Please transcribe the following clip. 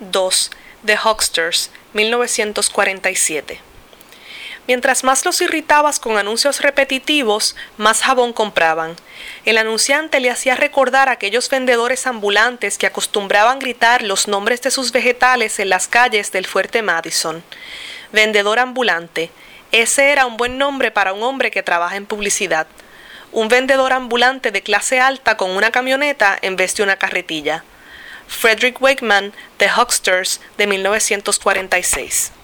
2. The Hucksters, 1947. Mientras más los irritabas con anuncios repetitivos, más jabón compraban. El anunciante le hacía recordar a aquellos vendedores ambulantes que acostumbraban gritar los nombres de sus vegetales en las calles del fuerte Madison. Vendedor ambulante. Ese era un buen nombre para un hombre que trabaja en publicidad. Un vendedor ambulante de clase alta con una camioneta en vez de una carretilla. Frederick Wakeman, The Hucksters, de 1946.